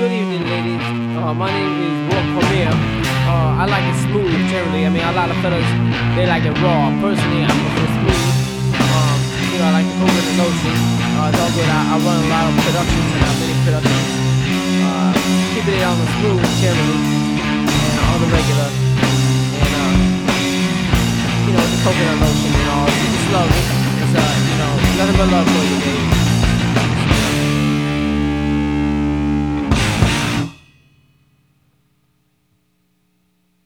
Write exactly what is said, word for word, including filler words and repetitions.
good evening, ladies. Uh, my name is Walt Cormier. Uh, I like it smooth, generally. I mean, a lot of fellas, they like it raw. Personally, I prefer smooth. Um, you know, I like the coconut and lotion. Uh, it's all good. I, I run a lot of productions and uh, many productions. Uh, keeping it on the smooth, generally, and on the regular. And, uh, you know, the coconut lotion and all. It's just love. It's, uh, you know, nothing but love for